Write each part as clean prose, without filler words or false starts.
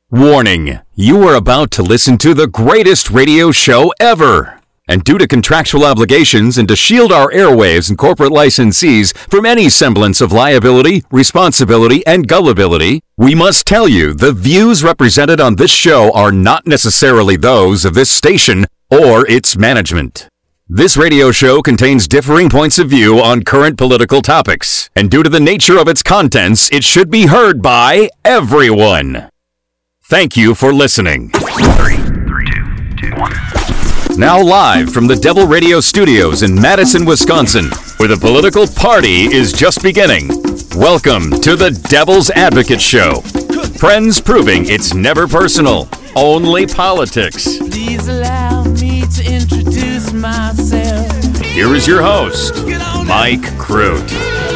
Warning, you are about to listen to the greatest radio show ever. And due to contractual obligations and to shield our airwaves and corporate licensees from any semblance of liability, responsibility, and gullibility, we must tell you the views represented on this show are not necessarily those of this station or its management. This radio show contains differing points of view on current political topics, and due to the nature of its contents, it should be heard by everyone. Thank you for listening. 3, 2, 1. Now live from the Devil Radio Studios in Madison, Wisconsin, where the political party is just beginning. Welcome to the Devil's Advocate Show. Friends proving it's never personal, only politics. Please allow me to introduce myself. Here is your host, Mike Crute.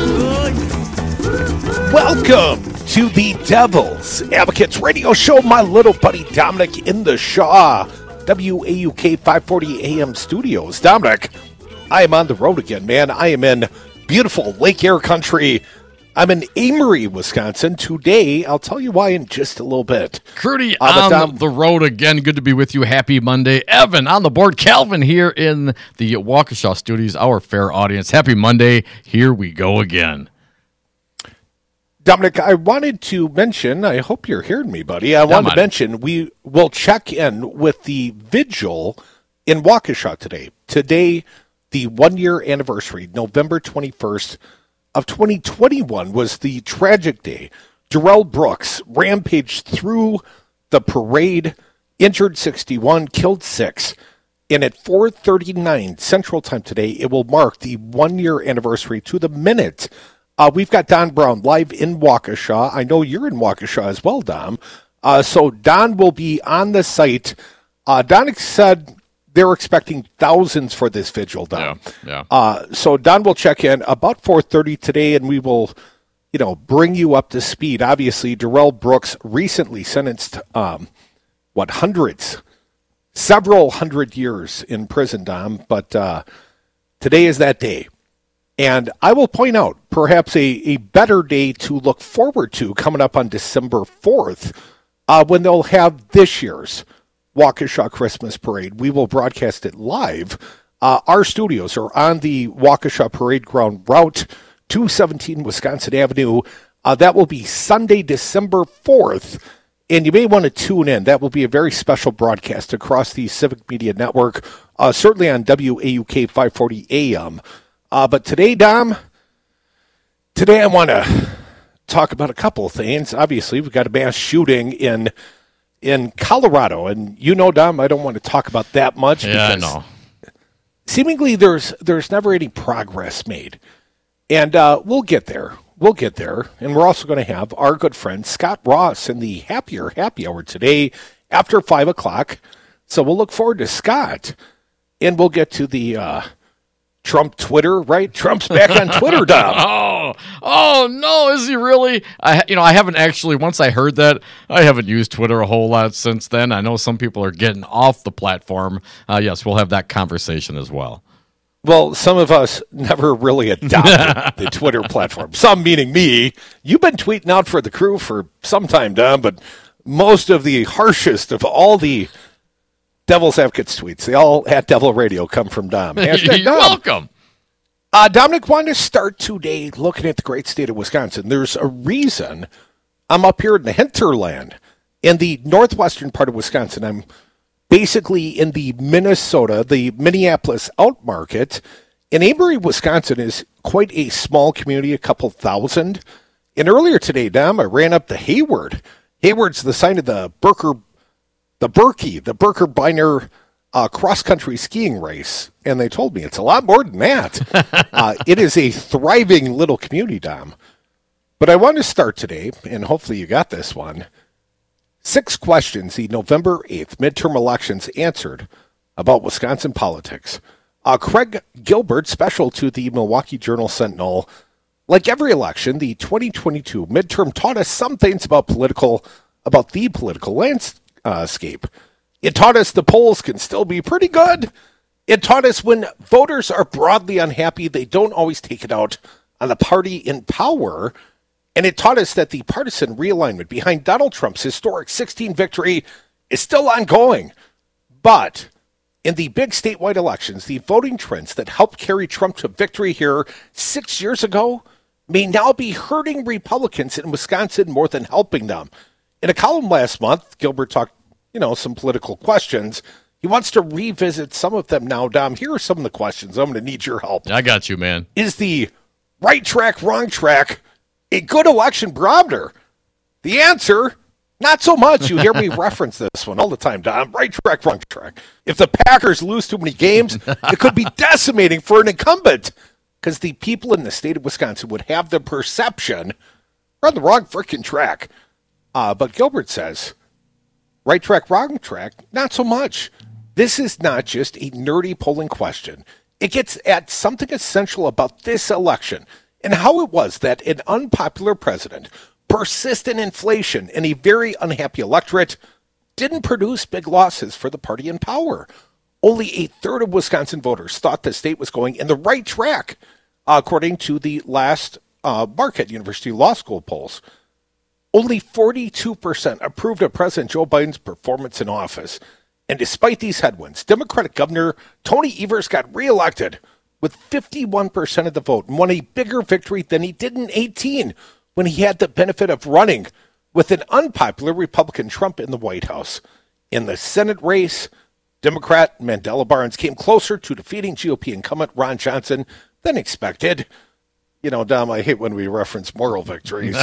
Welcome to the Devil's Advocates Radio Show. My little buddy Dominic in the Shaw, WAUK 540 AM studios. Dominic, I am on the road again, man. I am in beautiful Lake Air country. I'm in Amory, Wisconsin. Today, I'll tell you why in just a little bit. Crudy on the road again. Good to be with you. Happy Monday. Evan on the board. Calvin here in the Waukesha studios, our fair audience. Happy Monday. Here we go again. Dominic, I wanted to mention, I hope you're hearing me, buddy. I wanted to mention we will check in with the vigil in Waukesha today. Today, the one-year anniversary, November 21st of 2021, was the tragic day. Darrell Brooks rampaged through the parade, injured 61, killed 6. And at 4:39 Central Time today, it will mark the one-year anniversary to the minute. We've got Don Brown live in Waukesha. I know you're in Waukesha as well, Dom. So Don will be on the site. Don said they're expecting thousands for this vigil, Don. Yeah. So Don will check in about 4:30 today, and we will, bring you up to speed. Obviously, Darrell Brooks recently sentenced, several hundred years in prison, Dom. But today is that day. And I will point out perhaps a better day to look forward to coming up on December 4th when they'll have this year's Waukesha Christmas Parade. We will broadcast it live. Our studios are on the Waukesha Parade Ground Route 217 Wisconsin Avenue. That will be Sunday, December 4th. And you may want to tune in. That will be a very special broadcast across the Civic Media Network, certainly on WAUK 540 AM. But today, Dom, I want to talk about a couple of things. Obviously, we've got a mass shooting in Colorado. And Dom, I don't want to talk about that much. Yeah, I know. Seemingly, there's never any progress made. And we'll get there. And we're also going to have our good friend Scott Ross in the Happy Hour today after 5 o'clock. So we'll look forward to Scott. And we'll get to the Trump Twitter, right? Trump's back on Twitter, Dom. Oh no, is he really? I haven't actually, once I heard that, I haven't used Twitter a whole lot since then. I know some people are getting off the platform. Yes, we'll have that conversation as well. Well, some of us never really adopted the Twitter platform. Some meaning me. You've been tweeting out for the crew for some time, Dom, but most of the harshest of all the Devil's Advocates tweets, they all at Devil Radio come from Dom. You're welcome. Dominic, wanted to start today looking at the great state of Wisconsin. There's a reason I'm up here in the hinterland in the northwestern part of Wisconsin. I'm basically in the Minneapolis outmarket. And Amory, Wisconsin is quite a small community, a couple thousand. And earlier today, Dom, I ran up to Hayward. Hayward's the site of the Birker-Biner cross-country skiing race, and they told me it's a lot more than that. It is a thriving little community, Dom. But I want to start today, and hopefully you got this one. 6 questions the November 8th midterm elections answered about Wisconsin politics. Craig Gilbert, special to the Milwaukee Journal-Sentinel. Like every election, the 2022 midterm taught us some things about the political landscape. It taught us the polls can still be pretty good. It taught us when voters are broadly unhappy, they don't always take it out on the party in power. And it taught us that the partisan realignment behind Donald Trump's historic 16 victory is still ongoing. But in the big statewide elections, the voting trends that helped carry Trump to victory here 6 years ago may now be hurting Republicans in Wisconsin more than helping them. In a column last month, Gilbert talked, some political questions. He wants to revisit some of them now. Dom, here are some of the questions. I'm going to need your help. I got you, man. Is the right track, wrong track a good election barometer? The answer, not so much. You hear me reference this one all the time, Dom. Right track, wrong track. If the Packers lose too many games, it could be decimating for an incumbent because the people in the state of Wisconsin would have the perception we're on the wrong freaking track. But Gilbert says, right track, wrong track, not so much. This is not just a nerdy polling question. It gets at something essential about this election and how it was that an unpopular president, persistent inflation, and a very unhappy electorate didn't produce big losses for the party in power. Only a third of Wisconsin voters thought the state was going in the right track, according to the last Marquette University Law School polls. Only 42% approved of President Joe Biden's performance in office. And despite these headwinds, Democratic Governor Tony Evers got reelected with 51% of the vote and won a bigger victory than he did in 2018 when he had the benefit of running with an unpopular Republican Trump in the White House. In the Senate race, Democrat Mandela Barnes came closer to defeating GOP incumbent Ron Johnson than expected. Dom, I hate when we reference moral victories.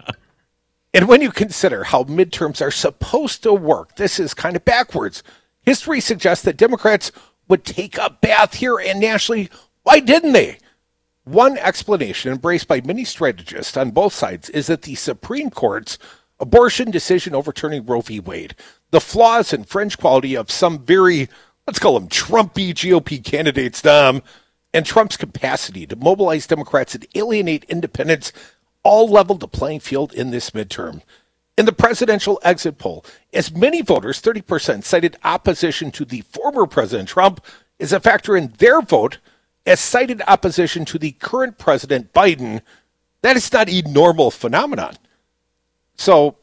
And when you consider how midterms are supposed to work, this is kind of backwards. History suggests that Democrats would take a bath here and nationally. Why didn't they? One explanation embraced by many strategists on both sides is that the Supreme Court's abortion decision overturning Roe v. Wade, the flaws and fringe quality of some very, let's call them Trumpy GOP candidates, Dom, and Trump's capacity to mobilize Democrats and alienate independents all leveled the playing field in this midterm. In the presidential exit poll, as many voters, 30%, cited opposition to the former President Trump as a factor in their vote, as cited opposition to the current President Biden. That is not a normal phenomenon. So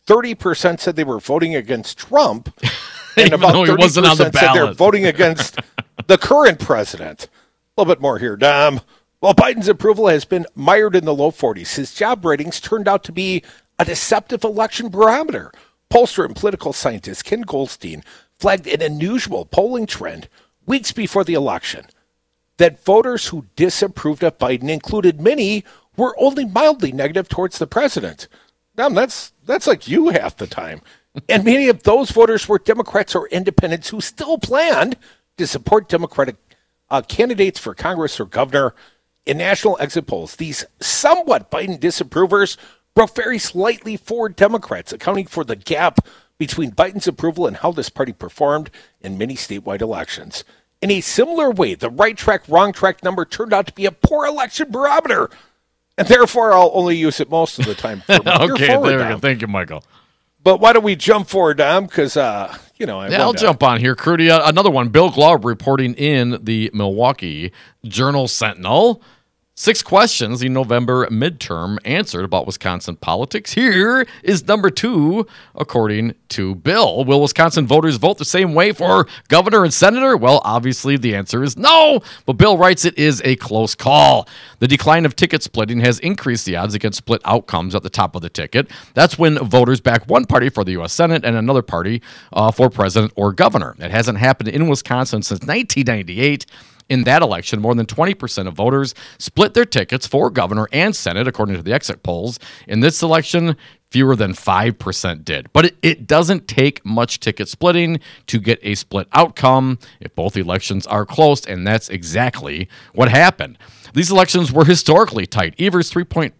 30% said they were voting against Trump, and about 30% said they're voting against the current president. A little bit more here, Dom. While Biden's approval has been mired in the low 40s, his job ratings turned out to be a deceptive election barometer. Pollster and political scientist Ken Goldstein flagged an unusual polling trend weeks before the election, that voters who disapproved of Biden included many who were only mildly negative towards the president. Now, that's like you half the time. And many of those voters were Democrats or independents who still planned to support Democratic candidates for Congress or governor. In national exit polls, these somewhat Biden disapprovers broke very slightly for Democrats, accounting for the gap between Biden's approval and how this party performed in many statewide elections. In a similar way, the right track, wrong track number turned out to be a poor election barometer, and therefore I'll only use it most of the time. For okay, there we go. Thank you, Michael. But why don't we jump forward, Dom? Because, I'll jump on here. Crudy, another one. Bill Glaub reporting in the Milwaukee Journal-Sentinel. 6 questions the November midterm answered about Wisconsin politics. Here is number 2, according to Bill. Will Wisconsin voters vote the same way for governor and senator? Well, obviously the answer is no, but Bill writes it is a close call. The decline of ticket splitting has increased the odds against split outcomes at the top of the ticket. That's when voters back one party for the U.S. Senate and another party for president or governor. It hasn't happened in Wisconsin since 1998. In that election, more than 20% of voters split their tickets for governor and Senate, according to the exit polls. In this election, fewer than 5% did. But it doesn't take much ticket splitting to get a split outcome if both elections are close, and that's exactly what happened. These elections were historically tight. Evers'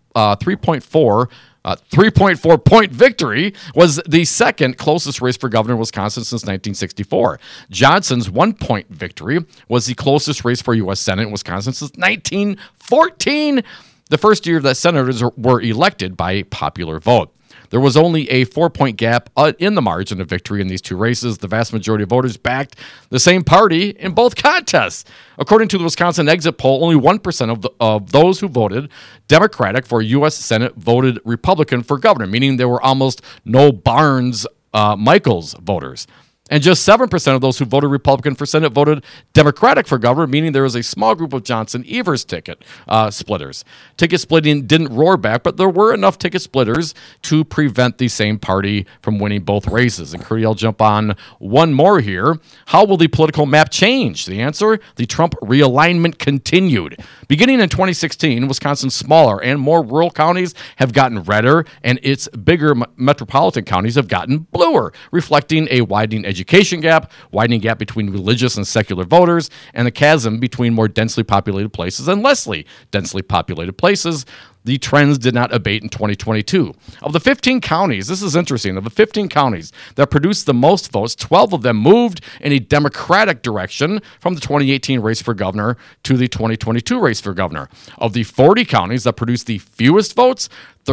3.4 point victory was the second closest race for governor in Wisconsin since 1964. Johnson's 1 point victory was the closest race for U.S. Senate in Wisconsin since 1914, the first year that senators were elected by popular vote. There was only a 4-point gap in the margin of victory in these two races. The vast majority of voters backed the same party in both contests. According to the Wisconsin exit poll, only 1% of those who voted Democratic for U.S. Senate voted Republican for governor, meaning there were almost no Barnes-Michaels voters. And just 7% of those who voted Republican for Senate voted Democratic for governor, meaning there was a small group of Johnson-Evers ticket splitters. Ticket splitting didn't roar back, but there were enough ticket splitters to prevent the same party from winning both races. And Crudy, I'll jump on one more here. How will the political map change? The answer, the Trump realignment continued. Beginning in 2016, Wisconsin's smaller and more rural counties have gotten redder, and its bigger metropolitan counties have gotten bluer, reflecting a widening education gap, widening gap between religious and secular voters, and the chasm between more densely populated places and less densely populated places. The trends did not abate in 2022. Of the 15 counties, this is interesting, of the 15 counties that produced the most votes, 12 of them moved in a Democratic direction from the 2018 race for governor to the 2022 race for governor. Of the 40 counties that produced the fewest votes,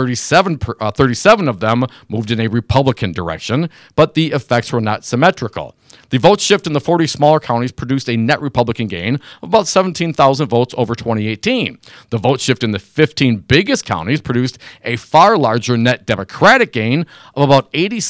37 of them moved in a Republican direction, but the effects were not symmetrical. The vote shift in the 40 smaller counties produced a net Republican gain of about 17,000 votes over 2018. The vote shift in the 15 biggest counties produced a far larger net Democratic gain of about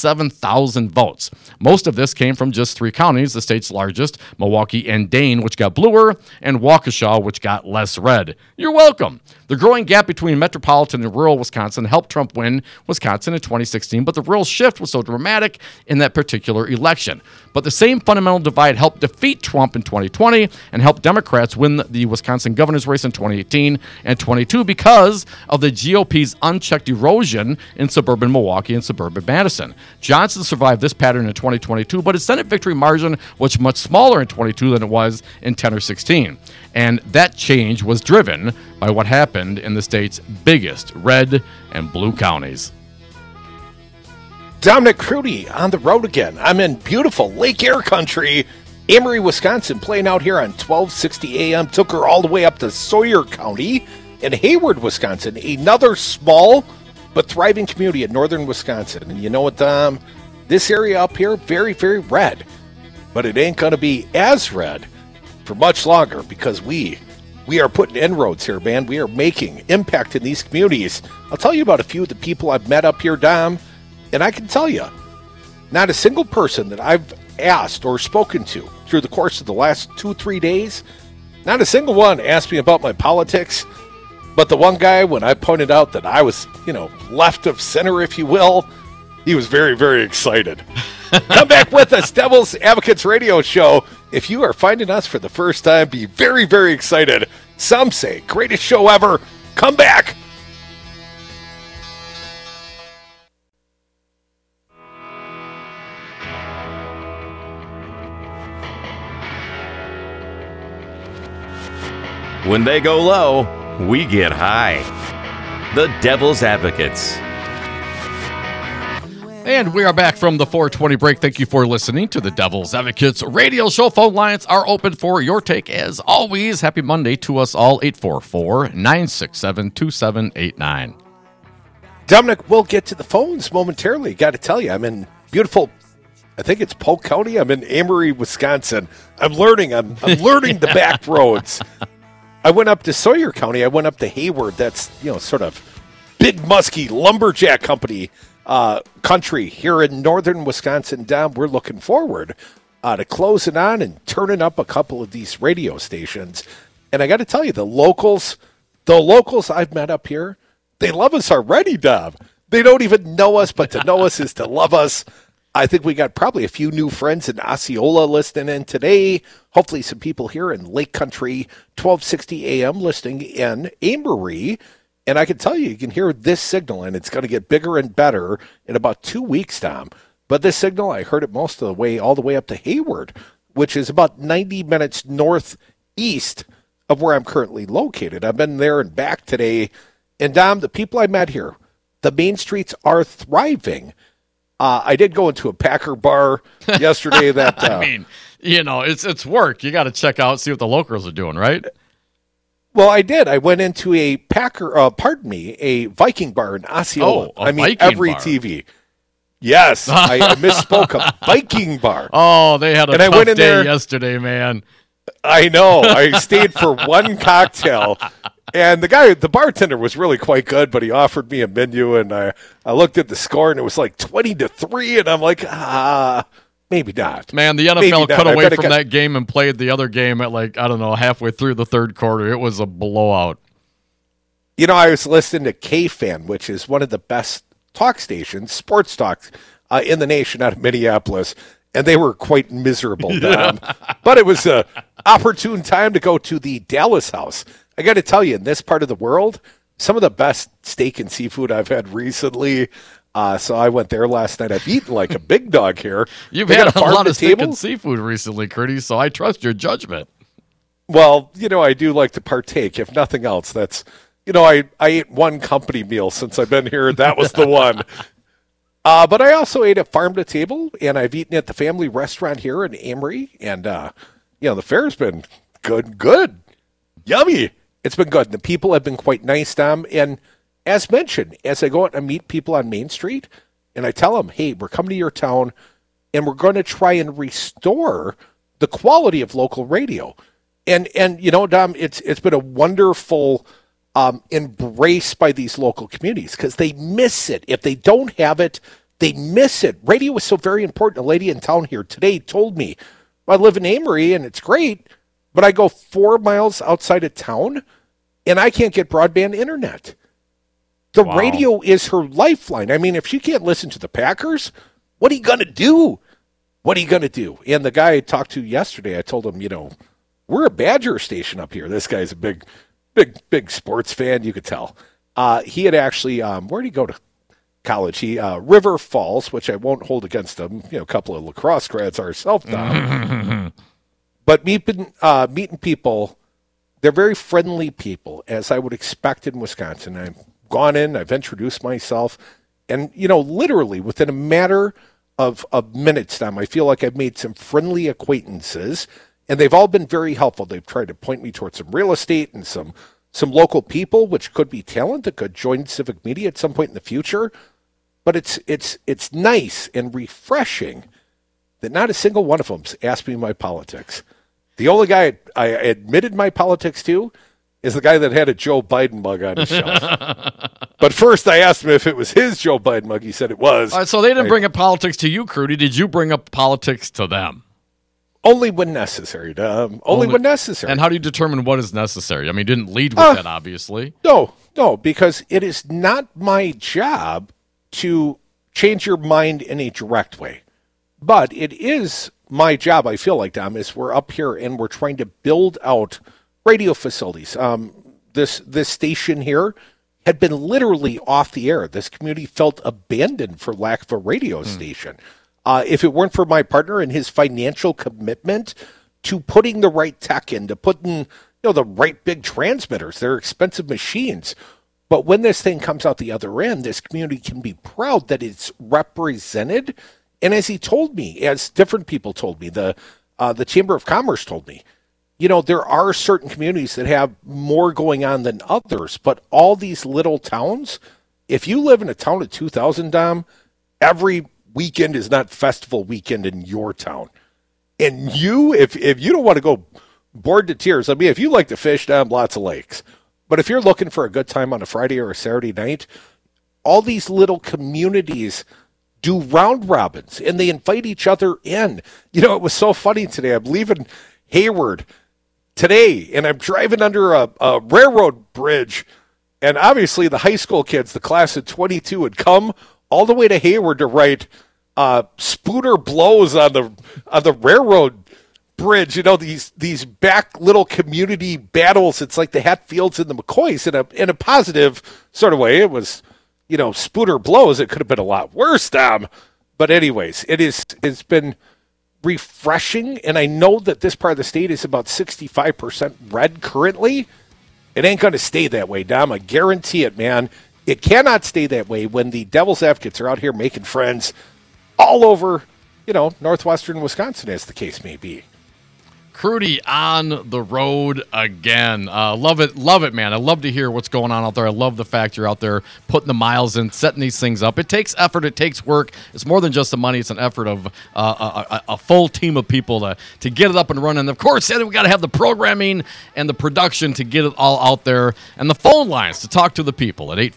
87,000 votes. Most of this came from just 3 counties, the state's largest, Milwaukee and Dane, which got bluer, and Waukesha, which got less red. You're welcome. The growing gap between metropolitan and rural Wisconsin helped Trump win Wisconsin in 2016, but the rural shift was so dramatic in that particular election. But the same fundamental divide helped defeat Trump in 2020 and helped Democrats win the Wisconsin governor's race in 2018 and 22 because of the GOP's unchecked erosion in suburban Milwaukee and suburban Madison. Johnson survived this pattern in 2022, but his Senate victory margin was much smaller in 22 than it was in 10 or 16. And that change was driven by what happened in the state's biggest red and blue counties. Dominic Crudy on the road again. I'm in beautiful Lake Air Country, Amory, Wisconsin, playing out here on 1260 AM. Took her all the way up to Sawyer County in Hayward, Wisconsin, another small but thriving community in northern Wisconsin. And you know what, Dom? This area up here, very, very red. But it ain't going to be as red for much longer because we are putting inroads here, man. We are making impact in these communities. I'll tell you about a few of the people I've met up here, Dom. And I can tell you, not a single person that I've asked or spoken to through the course of the last 2-3 days, not a single one asked me about my politics. But the one guy, when I pointed out that I was, left of center, if you will, he was very, very excited. Come back with us, Devil's Advocates Radio Show. If you are finding us for the first time, be very, very excited. Some say, greatest show ever. Come back. When they go low, we get high. The Devil's Advocates. And we are back from the 420 break. Thank you for listening to the Devil's Advocates Radio Show. Phone lines are open for your take as always. Happy Monday to us all. 844-967-2789. Dominic, we'll get to the phones momentarily. Got to tell you, I'm in beautiful, I think it's Polk County. I'm in Amory, Wisconsin. I'm learning. I'm learning the back roads. I went up to Sawyer County. I went up to Hayward. That's, sort of big, musky lumberjack country here in northern Wisconsin. Dom, we're looking forward to closing on and turning up a couple of these radio stations. And I got to tell you, the locals I've met up here, they love us already, Dom. They don't even know us, but to know us is to love us. I think we got probably a few new friends in Osceola listening in today. Hopefully some people here in Lake Country, 1260 AM listening in Amory. And I can tell you can hear this signal, and it's going to get bigger and better in about 2 weeks, Tom. But this signal, I heard it most of the way, all the way up to Hayward, which is about 90 minutes northeast of where I'm currently located. I've been there and back today. And, Dom, the people I met here, the main streets are thriving. I did go into a Packer bar yesterday that... it's work. You got to check out, see what the locals are doing, right? Well, I did. I went into a a Viking bar in Osceola. Viking every bar. TV. Yes, I misspoke. A Viking bar. Oh, they had a And I tough went in day there- yesterday, man. I know. I stayed for one cocktail, and the bartender was really quite good, but he offered me a menu, and I looked at the score, and it was like 20-3, and I'm like, maybe not. Man, the Maybe NFL not. cut I away bet it from got- that game and played the other game at halfway through the third quarter. It was a blowout. You know, I was listening to K-Fan, which is one of the best talk stations, sports talk, in the nation out of Minneapolis, and they were quite miserable. But it was an opportune time to go to the Dallas House. I got to tell you, in this part of the world, some of the best steak and seafood I've had recently. So I went there last night. I've eaten like a big dog here. You've They got had a lot of steak farm-to-table. and seafood recently, Curdy, so I trust your judgment. Well, you know, I do like to partake, if nothing else. That's, you know, I ate one company meal since I've been here. That was the one. But I also ate at Farm to Table, and I've eaten at the family restaurant here in Amory. And, you know, the fare's been good. Yummy. It's been good. The people have been quite nice, Dom. And as mentioned, as I go out and meet people on Main Street, and I tell them, hey, we're coming to your town, and we're going to try and restore the quality of local radio. And you know, Dom, it's been a wonderful embrace by these local communities because they miss it. If they don't have it, they miss it. Radio is so very important. A lady in town here today told me, I live in Amory and it's great, but I go 4 miles outside of town and I can't get broadband internet. The Wow. radio is her lifeline. I mean, if she can't listen to the Packers, what are you going to do? What are you going to do? And the guy I talked to yesterday, I told him, you know, we're a Badger station up here. This guy's a big sports fan. You could tell. He had actually, where did he go to college? He River Falls, which I won't hold against him. You know, a couple of lacrosse grads ourselves. But meeting people, they're very friendly people, as I would expect in Wisconsin. I've gone in, I've introduced myself, and you know, literally within a matter of minutes, Tom, I feel like I've made some friendly acquaintances. And they've all been very helpful. They've tried to point me towards some real estate and some local people, which could be talent that could join Civic Media at some point in the future. But it's nice and refreshing that not a single one of them's asked me my politics. The only guy I admitted my politics to is the guy that had a Joe Biden mug on his shelf. But first I asked him if it was his Joe Biden mug. He said it was. All right, so they didn't bring up politics to you, Crudy. Did you bring up politics to them? Only when necessary, Dom. Only when necessary. And how do you determine what is necessary? I mean, you didn't lead with that, obviously. No, because it is not my job to change your mind in a direct way. But it is my job, I feel like, Dom, is we're up here and we're trying to build out radio facilities. This station here had been literally off the air. This community felt abandoned for lack of a radio station. If it weren't for my partner and his financial commitment to putting the right tech in, to putting the right big transmitters, they're expensive machines. But when this thing comes out the other end, this community can be proud that it's represented. And as he told me, as different people told me, the Chamber of Commerce told me, there are certain communities that have more going on than others. But all these little towns, if you live in a town of 2,000, Dom, every weekend is not festival weekend in your town. And if you don't want to go bored to tears, I mean, if you like to fish, Dom, lots of lakes. But if you're looking for a good time on a Friday or a Saturday night, all these little communities do round robins and they invite each other in. It was so funny today. I'm leaving Hayward today and I'm driving under a railroad bridge. And obviously the high school kids, the class of 22, would come all the way to Hayward to write Spooner blows on the railroad bridge. These back little community battles. It's like the Hatfields and the McCoys in a positive sort of way. It was, Spooner blows. It could have been a lot worse, Tom. But anyways, it's been refreshing, and I know that this part of the state is about 65% red currently. It ain't going to stay that way, Dom. I guarantee it, man. It cannot stay that way when the Devil's Advocates are out here making friends all over, northwestern Wisconsin, as the case may be. Crudy on the road again. Love it, man. I love to hear what's going on out there. I love the fact you're out there putting the miles in, setting these things up. It takes effort. It takes work. It's more than just the money. It's an effort of a full team of people to get it up and running. And of course, we got to have the programming and the production to get it all out there. And the phone lines to talk to the people at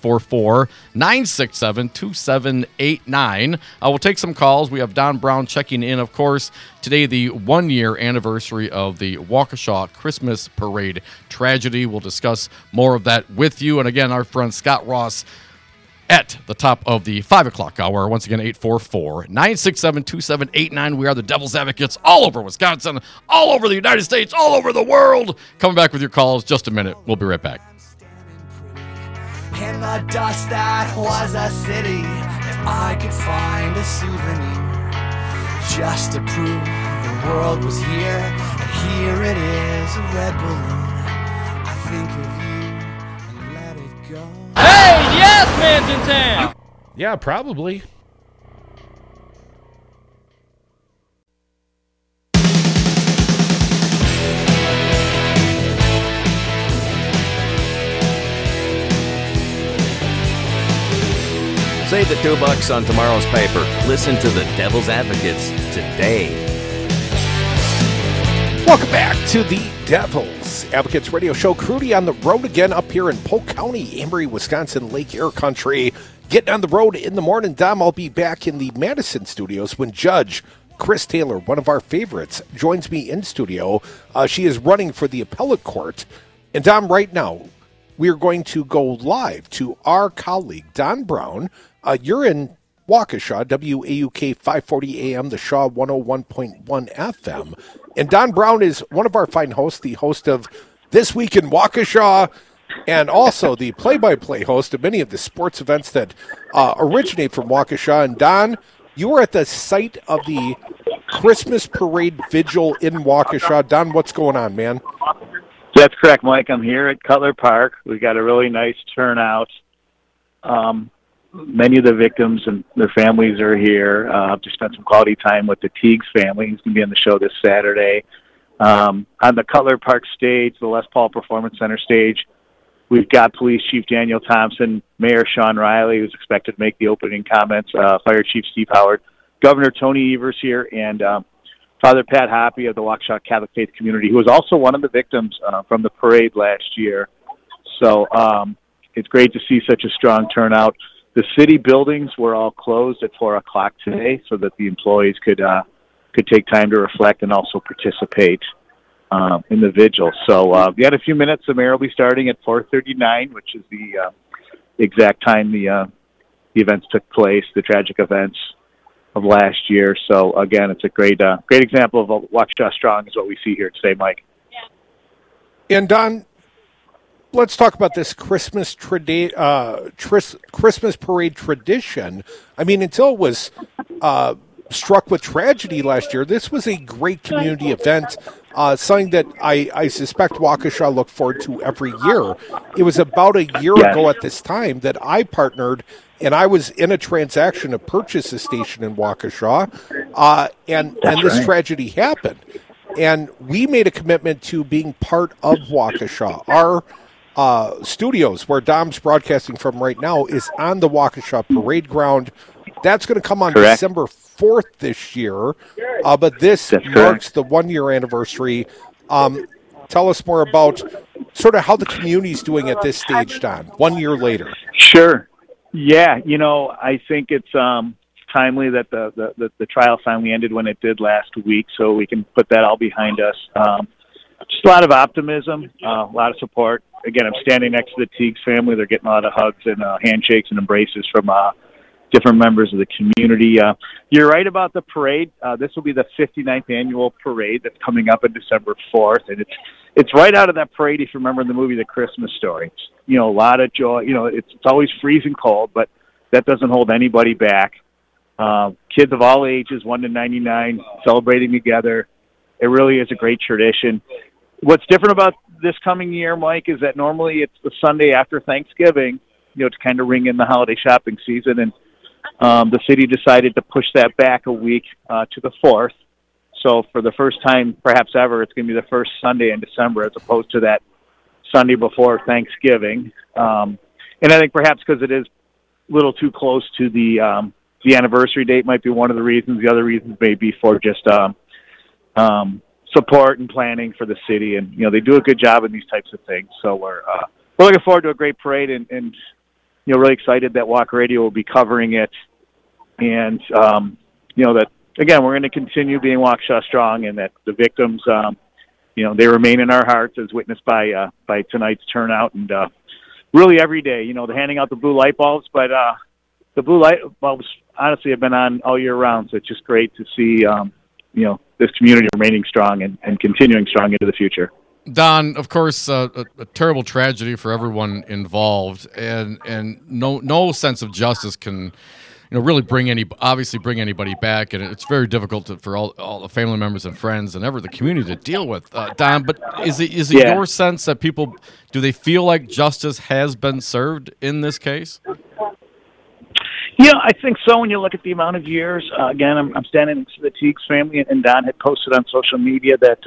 844-967-2789. We'll take some calls. We have Don Brown checking in, of course. Today, the 1-year anniversary of the Waukesha Christmas Parade tragedy. We'll discuss more of that with you. And again, our friend Scott Ross at the top of the 5 o'clock hour. Once again, 844-967-2789. We are the Devil's Advocates all over Wisconsin, all over the United States, all over the world. Coming back with your calls just a minute. We'll be right back. In the dust that was a city, if I could find a souvenir just to prove the world was here, and here it is, a red balloon. I think of you and let it go. Hey, yes, Man's in town! Yeah, probably. Save the $2 on tomorrow's paper. Listen to the Devil's Advocates today. Welcome back to the Devil's Advocates Radio Show. Crudy on the road again up here in Polk County, Amory, Wisconsin, Lake Air Country. Getting on the road in the morning. Dom, I'll be back in the Madison studios when Judge Chris Taylor, one of our favorites, joins me in studio. She is running for the appellate court. And Dom, right now, we are going to go live to our colleague, Don Brown. You're in Waukesha, WAUK 540 AM, the Shaw 101.1 FM. And Don Brown is one of our fine hosts, the host of This Week in Waukesha, and also the play-by-play host of many of the sports events that originate from Waukesha. And Don, you were at the site of the Christmas Parade Vigil in Waukesha. Don, what's going on, man? That's correct, Mike. I'm here at Cutler Park. We got a really nice turnout. Many of the victims and their families are here. Just spent some quality time with the Teagues family. He's going to be on the show this Saturday. On the Cutler Park stage, the Les Paul Performance Center stage, we've got Police Chief Daniel Thompson, Mayor Sean Riley, who's expected to make the opening comments, Fire Chief Steve Howard, Governor Tony Evers here, and Father Pat Hoppy of the Waukesha Catholic Faith Community, who was also one of the victims from the parade last year. So it's great to see such a strong turnout. The city buildings were all closed at 4 o'clock today so that the employees could take time to reflect and also participate in the vigil. So we had a few minutes. The mayor will be starting at 4:39, which is the exact time the events took place, the tragic events of last year. So again, it's a great example of Waukesha Strong is what we see here today, Mike. And Don, let's talk about this Christmas Parade tradition. I mean, until it was struck with tragedy last year, this was a great community event, something that I suspect Waukesha look forward to every year. It was about a year ago at this time that I partnered, and I was in a transaction to purchase a station in Waukesha, and this tragedy happened. And we made a commitment to being part of Waukesha. Our studios, where Dom's broadcasting from right now, is on the Waukesha Parade Ground. That's going to come on December 4th this year, but this marks the 1-year anniversary. Tell us more about sort of how the community's doing at this stage, Don, 1 year later. Sure. Yeah, I think it's timely that the trial finally ended when it did last week, so we can put that all behind us. Just a lot of optimism, a lot of support. Again, I'm standing next to the Teagues family. They're getting a lot of hugs and handshakes and embraces from different members of the community. You're right about the parade. This will be the 59th annual parade that's coming up on December 4th, and it's right out of that parade. If you remember in the movie The Christmas Story, it's, a lot of joy. It's always freezing cold, but that doesn't hold anybody back. Kids of all ages, 1 to 99, celebrating together. It really is a great tradition. What's different about this coming year, Mike, is that normally it's the Sunday after Thanksgiving, to kind of ring in the holiday shopping season, and the city decided to push that back a week to the 4th. So for the first time, perhaps ever, it's going to be the first Sunday in December as opposed to that Sunday before Thanksgiving. And I think perhaps because it is a little too close to the anniversary date might be one of the reasons. The other reasons may be for just support and planning for the city. And, they do a good job in these types of things. So we're looking forward to a great parade and really excited that Walk Radio will be covering it. And, that, again, we're going to continue being Waukesha strong, and that the victims, they remain in our hearts as witnessed by tonight's turnout. And really every day, they're handing out the blue light bulbs, but the blue light bulbs honestly have been on all year round. So it's just great to see, this community remaining strong and continuing strong into the future. Don, of course, a terrible tragedy for everyone involved, and no sense of justice can, really bring anybody back, and it's very difficult for all the family members and friends and the community to deal with. Don, but is it your sense that people, do they feel like justice has been served in this case? Yeah, I think so. When you look at the amount of years, again, I'm standing next to the Teagues family, and Don had posted on social media that,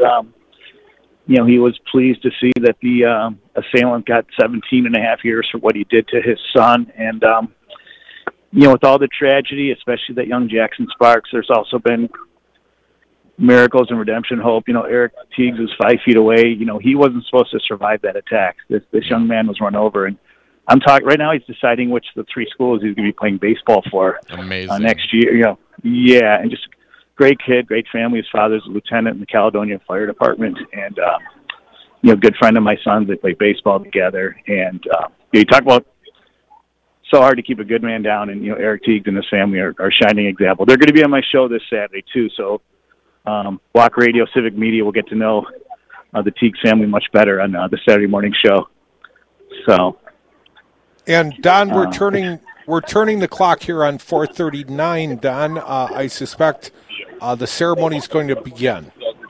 he was pleased to see that the assailant got 17 and a half years for what he did to his son. And, with all the tragedy, especially that young Jackson Sparks, there's also been miracles and redemption hope. Eric Teagues was 5 feet away. He wasn't supposed to survive that attack. This young man was run over, and I'm talking right now. He's deciding which of the 3 schools he's going to be playing baseball for next year. Yeah, and just great kid, great family. His father's a lieutenant in the Caledonia Fire Department, and good friend of my son's. They play baseball together, and you talk about so hard to keep a good man down, and Eric Teagues and his family are shining example. They're going to be on my show this Saturday too. So Walk Radio, Civic Media will get to know the Teagues family much better on the Saturday morning show. So. And Don, we're turning the clock here on 4:39. Don, I suspect the ceremony is going to begin.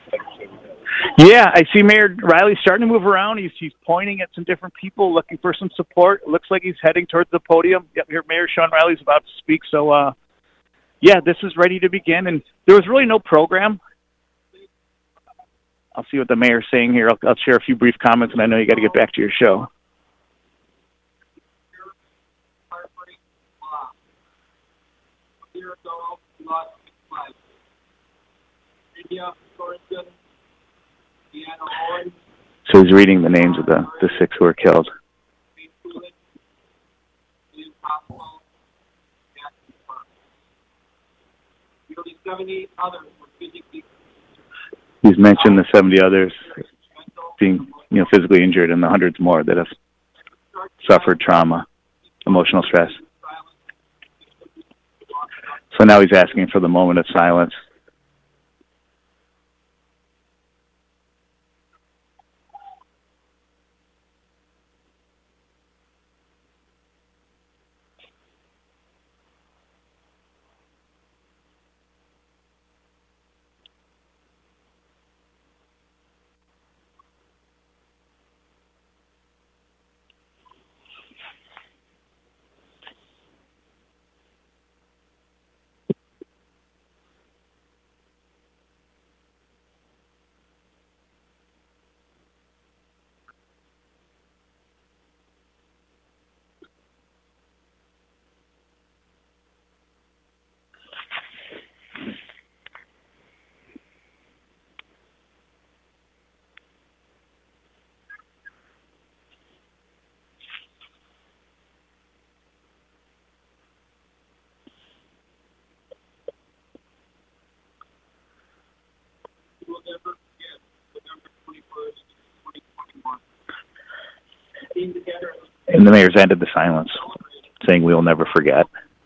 Yeah, I see Mayor Riley starting to move around. He's pointing at some different people, looking for some support. It looks like he's heading towards the podium. Yep, here Mayor Sean Riley's about to speak. So, this is ready to begin. And there was really no program. I'll see what the mayor's saying here. I'll share a few brief comments, and I know you got to get back to your show. So he's reading the names of the 6 who were killed. He's mentioned the 70 others being, physically injured, and the hundreds more that have suffered trauma, emotional stress. So now he's asking for the moment of silence. And the mayor's ended the silence, saying we will never forget.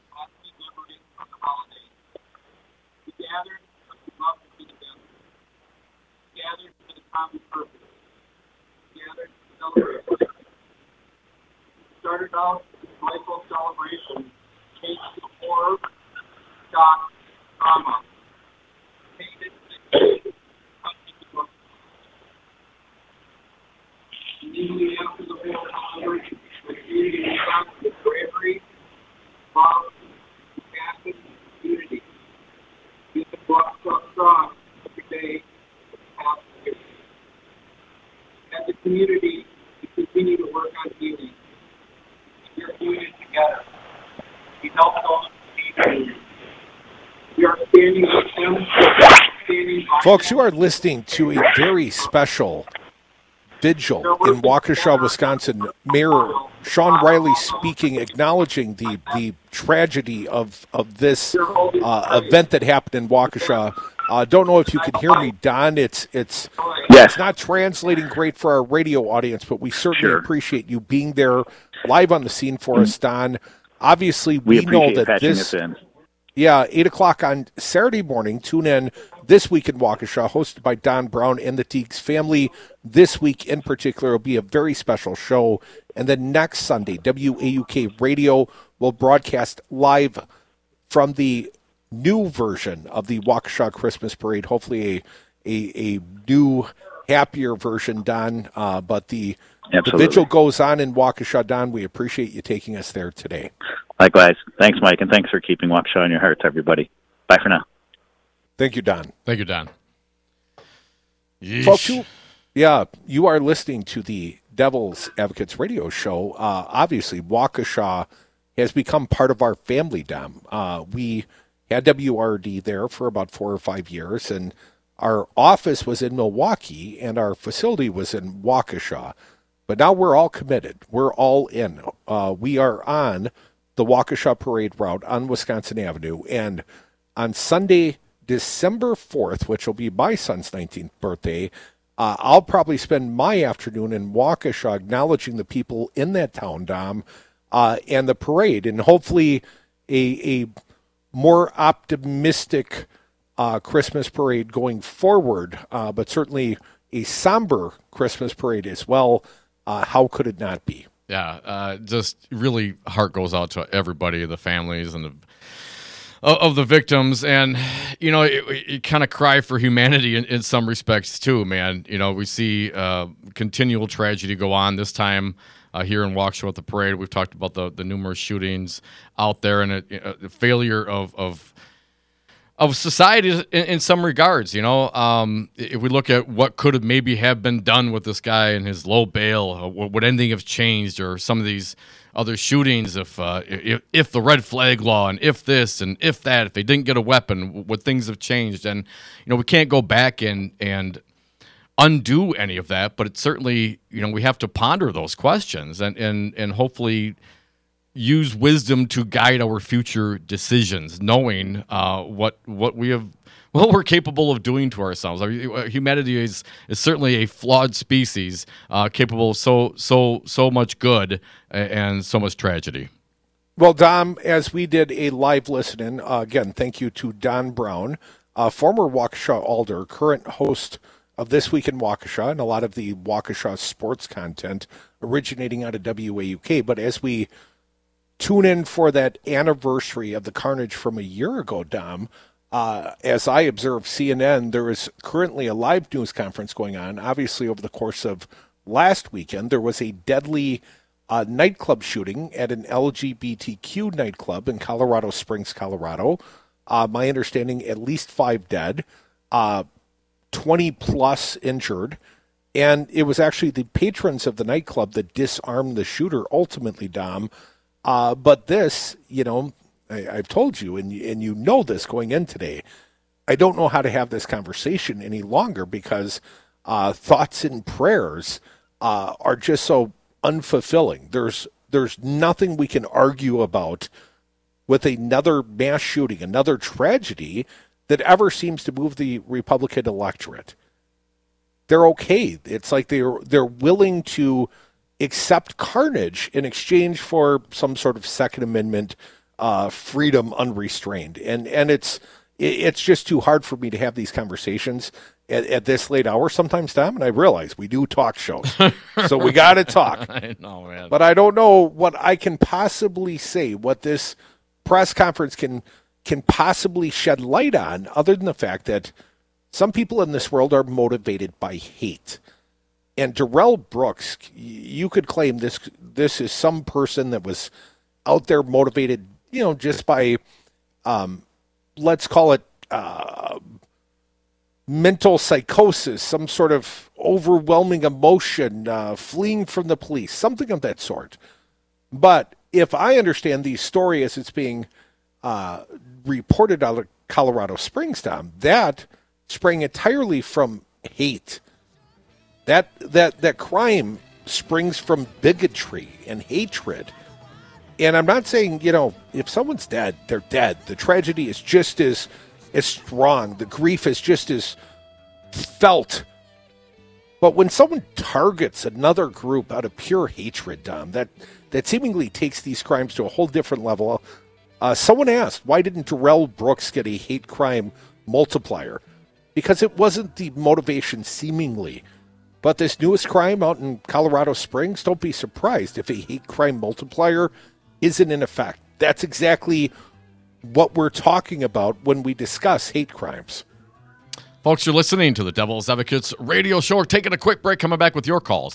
Started out with a joyful celebration, changed to horror, shock, trauma. Immediately after the war, celebration was community response with bravery, love, compassion, unity. We can walk so strong every community to continue to work on healing. We're doing it together. We help those people. We are standing with them. Standing by Folks, them. you are listening to a very special vigil in Waukesha, Wisconsin. Mayor Sean Riley speaking, acknowledging the tragedy of this event that happened in Waukesha. Don't know if you can hear me, Don. It's not translating great for our radio audience, but we certainly appreciate you being there live on the scene for us, Don. Obviously, we know that this. 8 o'clock on Saturday morning. Tune in This Week in Waukesha, hosted by Don Brown and the Teagues family. This week in particular will be a very special show. And then next Sunday, WAUK Radio will broadcast live from the new version of the Waukesha Christmas Parade. Hopefully a new, happier version, Don. But the vigil goes on in Waukesha. Don, we appreciate you taking us there today. Likewise. Thanks, Mike, and thanks for keeping Waukesha in your hearts, everybody. Bye for now. Thank you, Don. Thank you, Don. Folks, you are listening to the Devil's Advocates radio show. Obviously, Waukesha has become part of our family, Dom. We had WRD there for about 4 or 5 years, and our office was in Milwaukee, and our facility was in Waukesha. But now we're all committed. We're all in. We are on the Waukesha Parade route on Wisconsin Avenue, and on Sunday, December 4th, which will be my son's 19th birthday, I'll probably spend my afternoon in Waukesha acknowledging the people in that town, Dom, and the parade, and hopefully a more optimistic Christmas parade going forward, but certainly a somber Christmas parade as well. How could it not be? Yeah, just really heart goes out to everybody, the families and of the victims, and you kind of cry for humanity in some respects too, man. We see continual tragedy go on. This time here in Waukesha at the parade, we've talked about the numerous shootings out there and a failure of society in some regards. If we look at what could have maybe have been done with this guy and his low bail, would anything have changed, or some of these other shootings, if the red flag law and if this and if that, if they didn't get a weapon, would things have changed? And we can't go back and undo any of that, but it's certainly we have to ponder those questions and hopefully use wisdom to guide our future decisions, knowing what we're capable of doing to ourselves. Humanity is certainly a flawed species, capable of so much good and so much tragedy. Well, Dom, as we did a live listen-in, again, thank you to Don Brown, former Waukesha Alder, current host of This Week in Waukesha, and a lot of the Waukesha sports content originating out of WAUK. But as we tune in for that anniversary of the carnage from a year ago, Dom, as I observe CNN, there is currently a live news conference going on. Obviously, over the course of last weekend, there was a deadly nightclub shooting at an LGBTQ nightclub in Colorado Springs, Colorado. My understanding, at least 5 dead, 20 plus injured. And it was actually the patrons of the nightclub that disarmed the shooter ultimately, Dom. But this, I've told you, and you know this going in today, I don't know how to have this conversation any longer because thoughts and prayers are just so unfulfilling. There's nothing we can argue about with another mass shooting, another tragedy that ever seems to move the Republican electorate. They're okay. It's like they're willing to accept carnage in exchange for some sort of Second Amendment freedom unrestrained. And it's just too hard for me to have these conversations at this late hour sometimes, Tom, and I realize we do talk shows, so we got to talk. I know, man. But I don't know what I can possibly say, what this press conference can possibly shed light on, other than the fact that some people in this world are motivated by hate. And Darrell Brooks, you could claim this is some person that was out there motivated, just by, let's call it mental psychosis, some sort of overwhelming emotion, fleeing from the police, something of that sort. But if I understand the story as it's being reported out of Colorado Springs, Tom, that sprang entirely from hate. That crime springs from bigotry and hatred. And I'm not saying, if someone's dead, they're dead. The tragedy is just as strong. The grief is just as felt. But when someone targets another group out of pure hatred, Dom, that seemingly takes these crimes to a whole different level. Someone asked, why didn't Darrell Brooks get a hate crime multiplier? Because it wasn't the motivation, seemingly. But this newest crime out in Colorado Springs, don't be surprised if a hate crime multiplier isn't in effect. That's exactly what we're talking about when we discuss hate crimes. Folks, you're listening to the Devil's Advocates radio show. We're taking a quick break, coming back with your calls,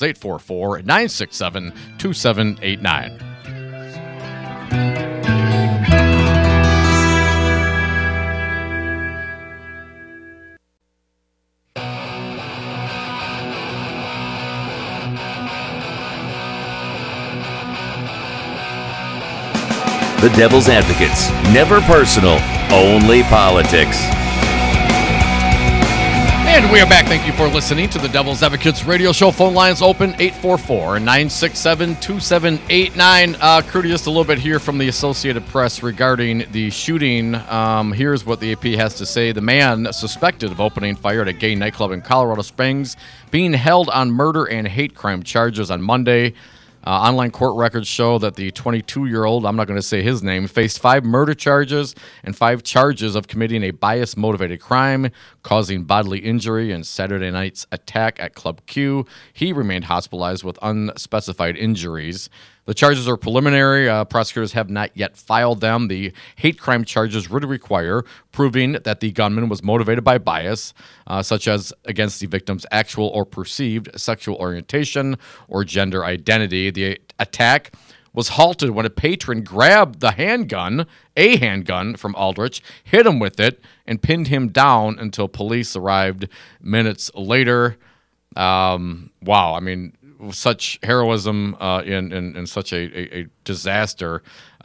844-967-2789. The Devil's Advocates. Never personal, only politics. And we are back. Thank you for listening to the Devil's Advocates radio show. Phone lines open, 844-967-2789. Crudy, just a little bit here from the Associated Press regarding the shooting. Here's what the AP has to say. The man suspected of opening fire at a gay nightclub in Colorado Springs being held on murder and hate crime charges on Monday. Online court records show that the 22-year-old, I'm not going to say his name, faced 5 murder charges and 5 charges of committing a bias-motivated crime, causing bodily injury in Saturday night's attack at Club Q. He remained hospitalized with unspecified injuries. The charges are preliminary. Prosecutors have not yet filed them. The hate crime charges would require proving that the gunman was motivated by bias, such as against the victim's actual or perceived sexual orientation or gender identity. The attack was halted when a patron grabbed a handgun from Aldrich, hit him with it, and pinned him down until police arrived minutes later. Wow, I mean, such heroism in such a disaster.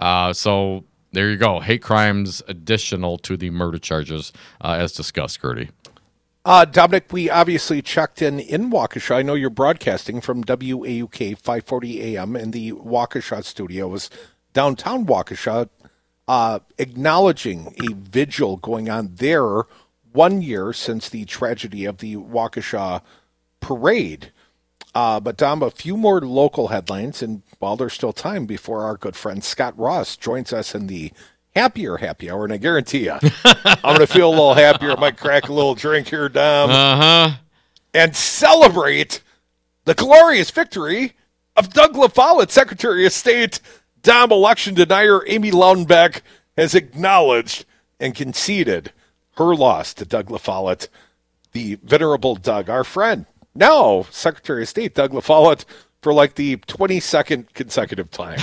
So there you go. Hate crimes additional to the murder charges as discussed, Gertie. Dominic, we obviously checked in Waukesha. I know you're broadcasting from WAUK 540 AM in the Waukesha studios, downtown Waukesha, acknowledging a vigil going on there 1 year since the tragedy of the Waukesha parade. But, Dom, a few more local headlines, and while there's still time before our good friend Scott Ross joins us in the happier happy hour, and I guarantee you, I'm going to feel a little happier. I might crack a little drink here, Dom, and celebrate the glorious victory of Doug LaFollette, Secretary of State. Dom, election denier Amy Loudenbeck has acknowledged and conceded her loss to Doug LaFollette, the venerable Doug, our friend. Now, Secretary of State Doug LaFollette for like the 22nd consecutive time.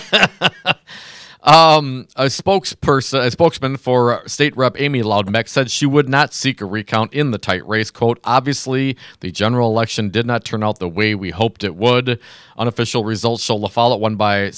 A spokesman for State Rep Amy Loudenbeck said she would not seek a recount in the tight race. Quote, obviously, the general election did not turn out the way we hoped it would. Unofficial results show LaFollette won by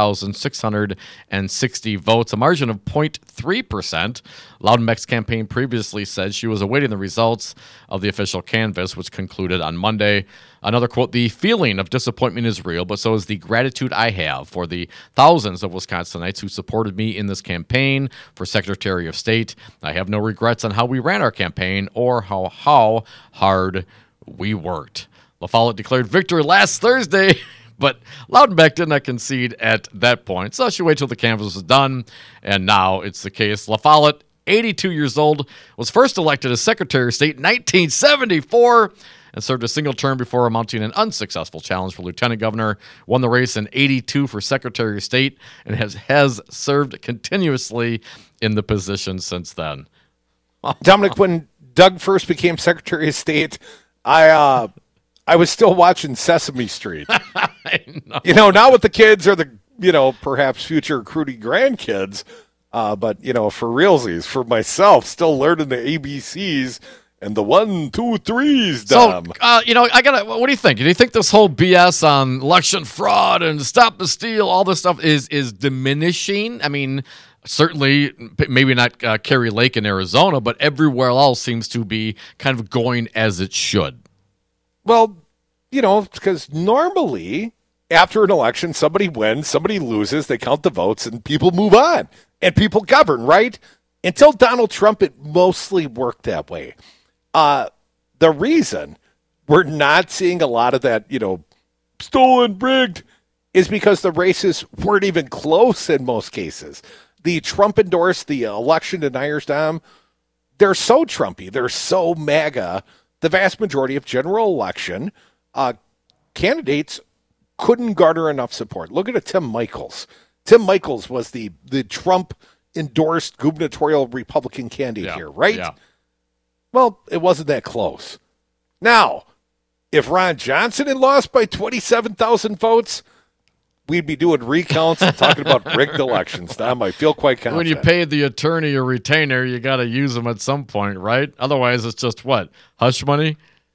7,660 votes, a margin of 0.3%. Loudenbeck's campaign previously said she was awaiting the results of the official canvass, which concluded on Monday. Another quote, the feeling of disappointment is real, but so is the gratitude I have for the thousands of Wisconsinites who supported me in this campaign for Secretary of State. I have no regrets on how we ran our campaign or how hard we worked. LaFollette declared victory last Thursday, but Loudenbeck did not concede at that point. So she waited till the canvass was done, and now it's the case. LaFollette, 82 years old, was first elected as Secretary of State in 1974 and served a single term before mounting an unsuccessful challenge for lieutenant governor, won the race in 82 for Secretary of State, and has served continuously in the position since then. Dominic, when Doug first became Secretary of State, I was still watching Sesame Street. I know. Not with the kids or the, perhaps future Crudy grandkids, but, for realsies, for myself, still learning the ABCs and the 1, 2, 3s, So, Dom. what do you think? Do you think this whole BS on election fraud and stop the steal, all this stuff is diminishing? I mean, certainly, maybe not Kerry Lake in Arizona, but everywhere else seems to be kind of going as it should. Well, because normally after an election, somebody wins, somebody loses, they count the votes, and people move on, and people govern, right? Until Donald Trump, it mostly worked that way. The reason we're not seeing a lot of that, stolen, rigged, is because the races weren't even close in most cases. The Trump-endorsed, the election deniers, Dom, they're so Trumpy, they're so MAGA, the vast majority of general election candidates couldn't garner enough support. Look at Tim Michels. Tim Michels was the Trump-endorsed gubernatorial Republican candidate here, right? Yeah. Well, it wasn't that close. Now, if Ron Johnson had lost by 27,000 votes, we'd be doing recounts and talking about rigged elections. Tom, I feel quite confident. When you paid the attorney a retainer, you got to use them at some point, right? Otherwise, it's just what? Hush money?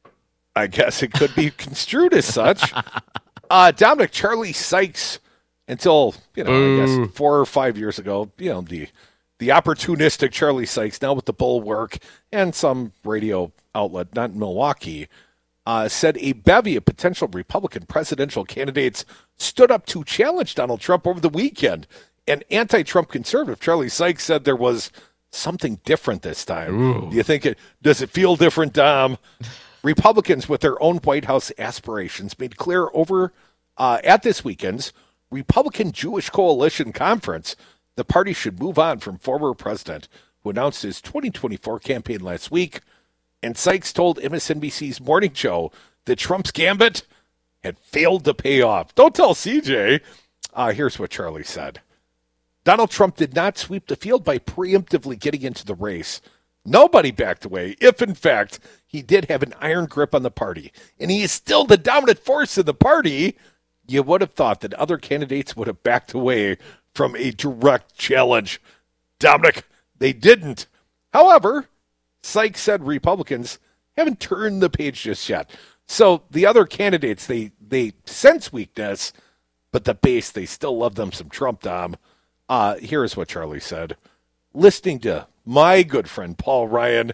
I guess it could be construed as such. Dominic, Charlie Sykes, until, I guess 4 or 5 years ago, the opportunistic Charlie Sykes, now with the Bulwark and some radio outlet, not in Milwaukee, said a bevy of potential Republican presidential candidates stood up to challenge Donald Trump over the weekend. And anti-Trump conservative Charlie Sykes said there was something different this time. Ooh. Do you think does it feel different, Dom? Republicans with their own White House aspirations made clear over at this weekend's Republican Jewish Coalition Conference the party should move on from former president who announced his 2024 campaign last week. And Sykes told MSNBC's morning show that Trump's gambit had failed to pay off. Don't tell CJ. Here's what Charlie said. Donald Trump did not sweep the field by preemptively getting into the race. Nobody backed away, if in fact he did have an iron grip on the party. And he is still the dominant force in the party. You would have thought that other candidates would have backed away from a direct challenge. Dominic, they didn't. However, Sykes said Republicans haven't turned the page just yet. So the other candidates, they sense weakness, but the base, they still love them some Trump, Dom. Here's what Charlie said. Listening to my good friend Paul Ryan,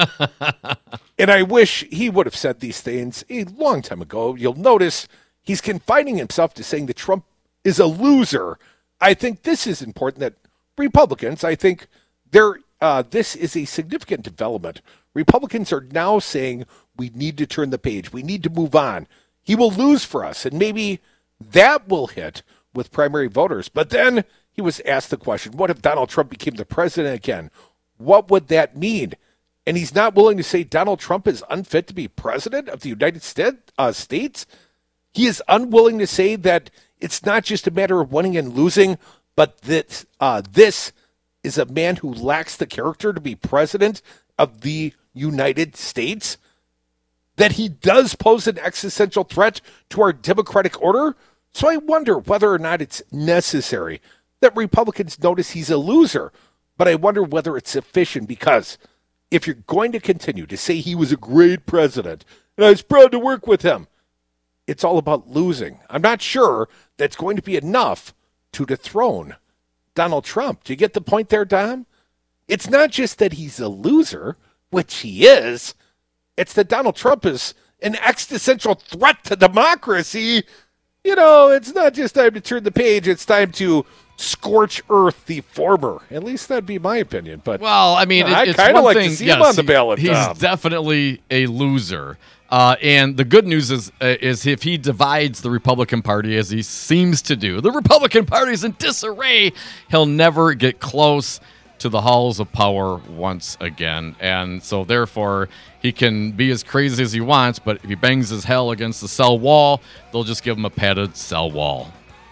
and I wish he would have said these things a long time ago. You'll notice he's confining himself to saying that Trump is a loser. I think this is important that Republicans, I think this is a significant development. Republicans are now saying we need to turn the page. We need to move on. He will lose for us, and maybe that will hit with primary voters. But then he was asked the question, what if Donald Trump became the president again? What would that mean? And he's not willing to say Donald Trump is unfit to be president of the United States. He is unwilling to say that it's not just a matter of winning and losing, but that this is a man who lacks the character to be president of the United States, that he does pose an existential threat to our democratic order. So I wonder whether or not it's necessary that Republicans notice he's a loser. But I wonder whether it's sufficient, because if you're going to continue to say he was a great president and I was proud to work with him, it's all about losing. I'm not sure that's going to be enough to dethrone Donald Trump. Do you get the point there, Dom? It's not just that he's a loser, which he is. It's that Donald Trump is an existential threat to democracy. It's not just time to turn the page. It's time to scorch earth the former. At least that'd be my opinion. But well, I mean, I it's kind of one like thing, to see him on the ballot. He's Tom. definitely a loser. And the good news is if he divides the Republican Party, as he seems to do, the Republican Party is in disarray. He'll never get close to the halls of power once again. And so therefore, he can be as crazy as he wants, but if he bangs his hell against the cell wall, they'll just give him a padded cell wall.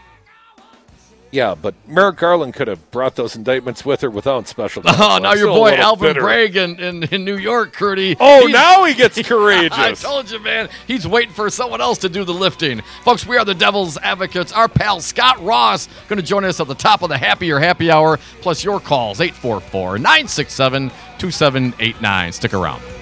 Yeah, but Merrick Garland could have brought those indictments with her without special counsel. Oh, now your boy Alvin Bragg in New York, Crudy. Now he gets courageous. I told you, man. He's waiting for someone else to do the lifting. Folks, we are the Devil's Advocates. Our pal Scott Ross going to join us at the top of the Happy Hour, plus your calls, 844-967-2789. Stick around.